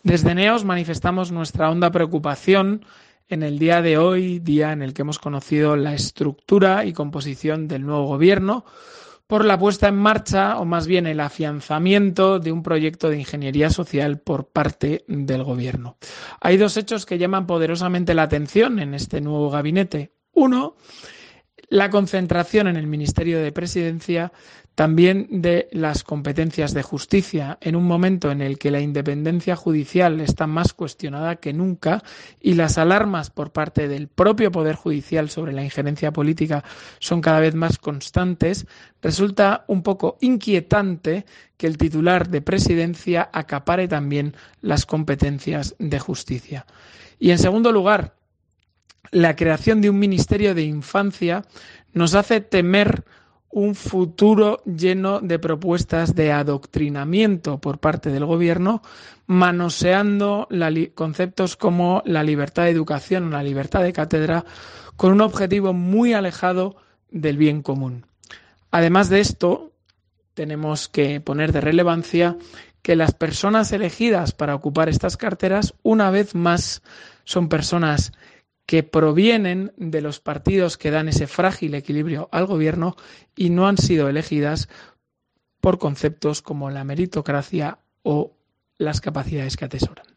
Desde NEOS manifestamos nuestra honda preocupación en el día de hoy, día en el que hemos conocido la estructura y composición del nuevo gobierno, por la puesta en marcha, o más bien el afianzamiento de un proyecto de ingeniería social por parte del gobierno. Hay dos hechos que llaman poderosamente la atención en este nuevo gabinete. Uno, la concentración en el Ministerio de Presidencia también de las competencias de justicia, en un momento en el que la independencia judicial está más cuestionada que nunca y las alarmas por parte del propio Poder Judicial sobre la injerencia política son cada vez más constantes. Resulta un poco inquietante que el titular de Presidencia acapare también las competencias de justicia. Y en segundo lugar, la creación de un Ministerio de Infancia nos hace temer un futuro lleno de propuestas de adoctrinamiento por parte del gobierno, manoseando conceptos como la libertad de educación o la libertad de cátedra con un objetivo muy alejado del bien común. Además de esto, tenemos que poner de relevancia que las personas elegidas para ocupar estas carteras, una vez más, son personas que provienen de los partidos que dan ese frágil equilibrio al gobierno y no han sido elegidas por conceptos como la meritocracia o las capacidades que atesoran.